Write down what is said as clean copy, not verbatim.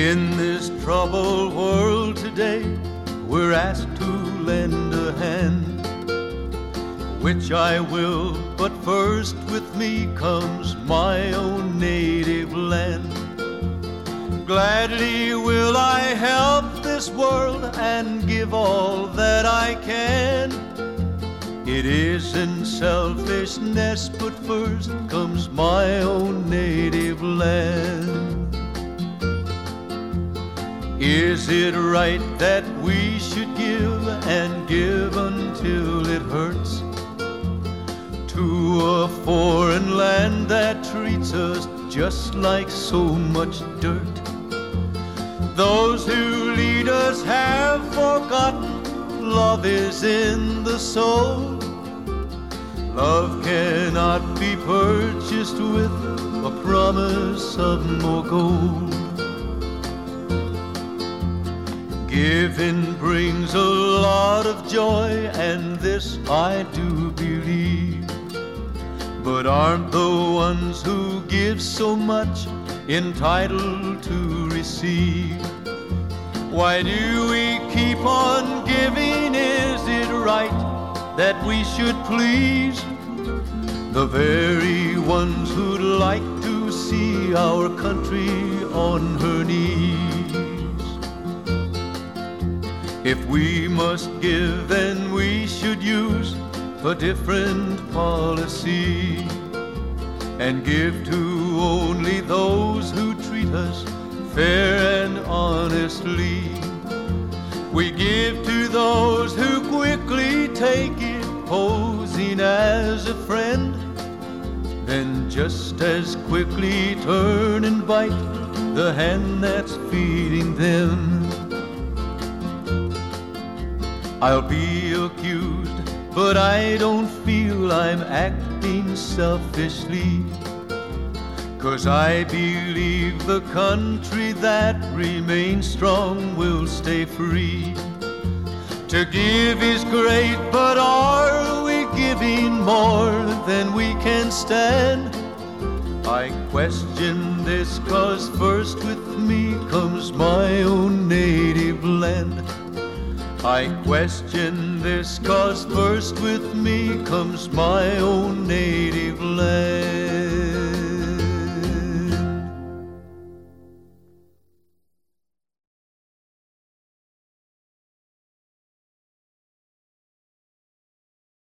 In this troubled world today, we're asked to lend a hand, which I will, but first with me comes my own native land. Gladly will I help this world and give all that I can. It isn't selfishness, but first comes my own native land. Is it right that we should give and give until it hurts to a foreign land that treats us just like so much dirt? Those who lead us have forgotten love is in the soul. Love cannot be purchased with a promise of more gold. Giving brings a lot of joy, and this I do believe. But aren't the ones who give so much entitled to receive? Why do we keep on giving? Is it right that we should please the very ones who'd like to see our country on her knees? If we must give, then we should use a different policy and give to only those who treat us fair and honestly. We give to those who quickly take it, posing as a friend, then just as quickly turn and bite the hand that's feeding them. I'll be accused, but I don't feel I'm acting selfishly, 'cause I believe the country that remains strong will stay free. To give is great, but are we giving more than we can stand? I question this, 'cause first with me comes my own native land. I question this, 'cause first with me comes my own native land.